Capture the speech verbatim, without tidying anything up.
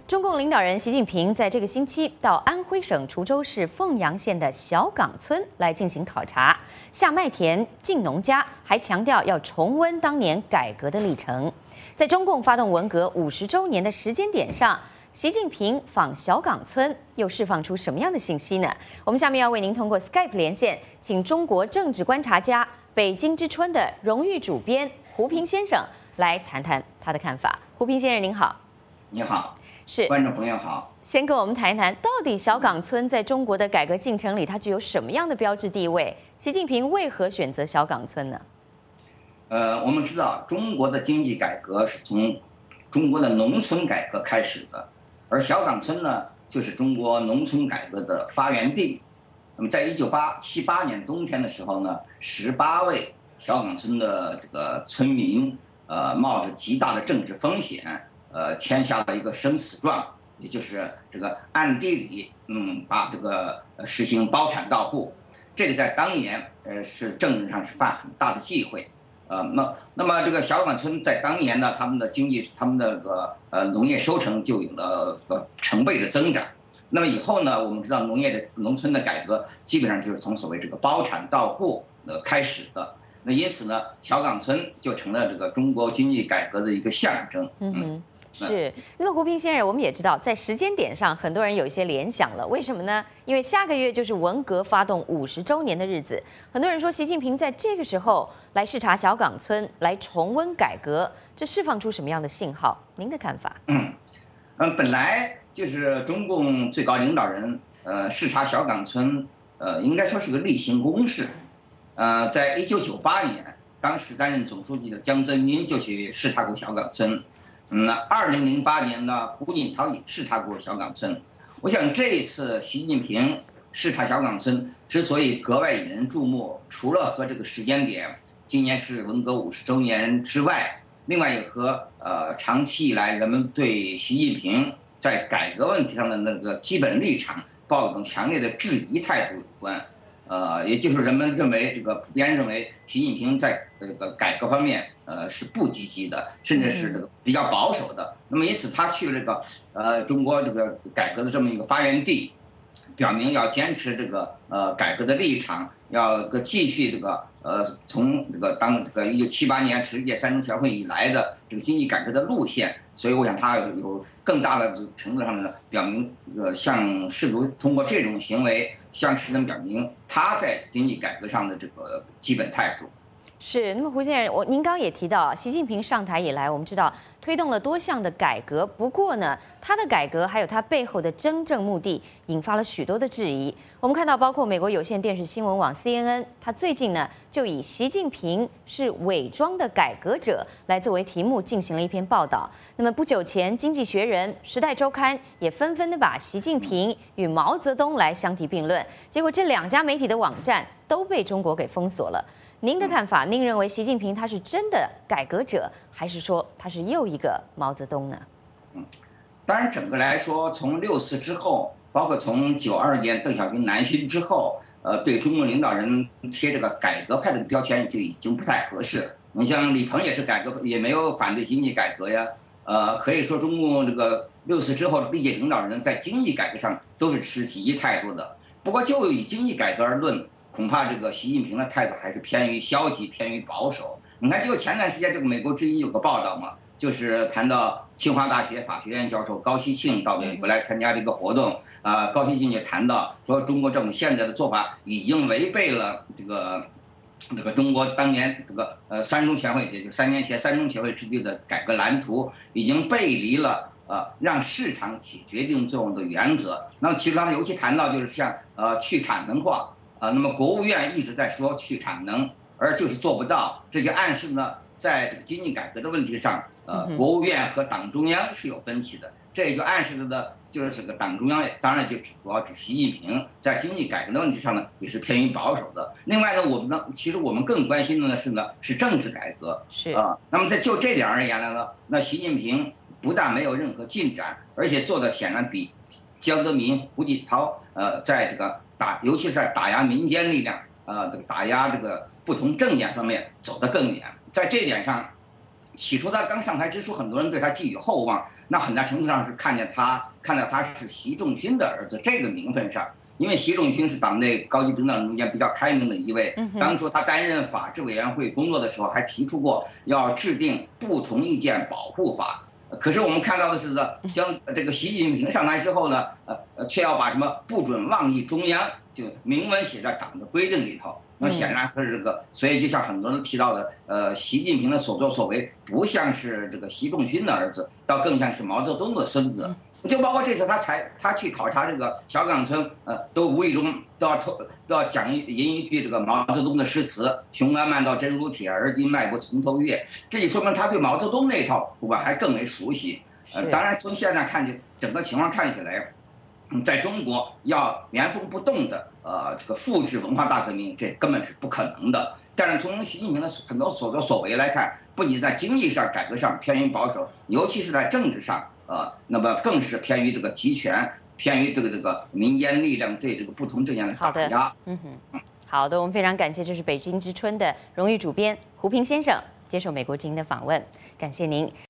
中共领导人习近平在这个星期到安徽省滁州市凤阳县的小岗村来进行考察，下麦田、进农家，还强调要重温当年改革的历程。在中共发动文革五十周年的时间点上，习近平访小岗村又释放出什么样的信息呢？我们下面要为您通过 Skype 连线，请中国政治观察家、北京之春的荣誉主编胡平先生来谈谈他的看法。胡平先生您好。 你好。 是， 观众朋友好。 先跟我们谈一谈，到底小岗村在中国的改革进程里，它具有什么样的标志地位？习近平为何选择小岗村呢？ 呃，我们知道中国的经济改革是从中国的农村改革开始的，而小岗村呢，就是中国农村改革的发源地。那么，在一九七八年冬天的时候呢，十八位小岗村的这个村民，呃，冒着极大的政治风险。呃，签下了一个生死状，也就是这个暗地里，嗯，把这个实行包产到户，这个在当年，呃，是政治上是犯很大的忌讳，呃，那那么这个小岗村在当年呢，他们的经济，他们的这个呃农业收成就有了呃成倍的增长。那么以后呢，我们知道农业的农村的改革基本上就是从所谓这个包产到户呃开始的。那因此呢，小岗村就成了这个中国经济改革的一个象征。 嗯。是，那么胡平先生，我们也知道，在时间点上，很多人有一些联想了。为什么呢？因为下个月就是文革发动五十周年的日子，很多人说习近平在这个时候来视察小岗村，来重温改革，这释放出什么样的信号？您的看法？ 嗯，嗯，本来就是中共最高领导人呃视察小岗村，呃，应该说是个例行公事。呃，在一九九八年，当时担任总书记的江泽民就去视察过小岗村。嗯，那二零零八年呢，胡锦涛也视察过小岗村。我想这一次习近平视察小岗村之所以格外引人注目，除了和这个时间点，今年是文革五十周年之外，另外也和呃长期以来人们对习近平在改革问题上的那个基本立场抱有一种强烈的质疑态度有关。呃，也就是人们认为这个普遍认为习近平在这个改革方面，呃是不积极的，甚至是这个比较保守的。那么因此他去了这个呃中国这个改革的这么一个发源地，表明要坚持这个呃改革的立场，要这个继续这个呃从这个当这个一九七八年十一届三中全会以来的这个经济改革的路线。所以我想他有更大的程度上的表明，呃，向试图通过这种行为向世人表明他在经济改革上的这个基本态度。 是，那么胡先生，我您刚刚也提到，习近平上台以来，我们知道推动了多项的改革，不过呢，他的改革还有他背后的真正目的，引发了许多的质疑。我们看到，包括美国有线电视新闻网 C N N， 他最近呢就以习近平是伪装的改革者来作为题目进行了一篇报道。那么不久前，《经济学人》、《时代周刊》也纷纷的把习近平与毛泽东来相提并论，结果这两家媒体的网站都被中国给封锁了。您的看法？您认为习近平他是真的改革者，还是说他是又一个毛泽东呢？ 嗯，当然，整个来说，从六四之后，包括从九二年邓小平南巡之后，呃，对中国领导人贴这个改革派的标签就已经不太合适。你像李鹏也是改革，也没有反对经济改革呀。呃，可以说中共这个六四之后历届领导人在经济改革上都是持积极态度的。不过，就以经济改革而论，恐怕这个习近平的态度还是偏于消极，偏于保守。你看，就前段时间这个美国之音有个报道嘛，就是谈到清华大学法学院教授高希庆到美国来参加这个活动啊、呃，高希庆也谈到说，中国政府现在的做法已经违背了这个这个中国当年这个呃三中全会，也就是三年前三中全会制定的改革蓝图，已经背离了呃让市场起决定作用的原则。那么其中他尤其谈到就是像呃去产能化。啊，那么国务院一直在说去产能，而就是做不到，这就暗示呢，在这个经济改革的问题上，呃，国务院和党中央是有分歧的，这也就暗示着呢，就是这个党中央当然就指主要指习近平在经济改革的问题上呢，也是偏于保守的。另外呢，我们呢，其实我们更关心的呢是呢是政治改革， 是啊，那么在就这点而言来呢，那习近平不但没有任何进展，而且做的显然比江泽民、胡锦涛呃在这个。打，尤其是在打压民间力量，呃，这个打压这个不同政见方面走得更远。在这一点上，起初他刚上台之初，很多人对他寄予厚望， 那很大程度上是看见他看到他是习仲勋的儿子这个名分上。因为习仲勋是党内高级领导人中间比较开明的一位，当初他担任法制委员会工作的时候，还提出过要制定不同意见保护法。可是我们看到的是呢，将这个习近平上台之后呢，呃，却要把什么不准妄议中央就明文写在党的规定里头。那显然是这个，所以就像很多人提到的，呃，习近平的所作所为不像是这个习仲勋的儿子，倒更像是毛泽东的孙子。就包括这次他才他去考察这个小岗村，呃，都无意中都要都要讲一吟一句这个毛泽东的诗词：“雄安漫道真如铁，而今迈步从头越。”这就说明他对毛泽东那套不管还更为熟悉。呃，当然从现在看起整个情况看起来，嗯，在中国要原封不动的呃这个复制文化大革命，这根本是不可能的。但是从习近平的很多所作所为来看，不仅在经济上改革上偏于保守，尤其是在政治上。呃，那么更是偏于这个集权，偏于这个这个民间力量对这个不同政见的打压。 嗯哼，好的，我们非常感谢，这是北京之春的荣誉主编胡平先生接受美国之音的访问，感谢您。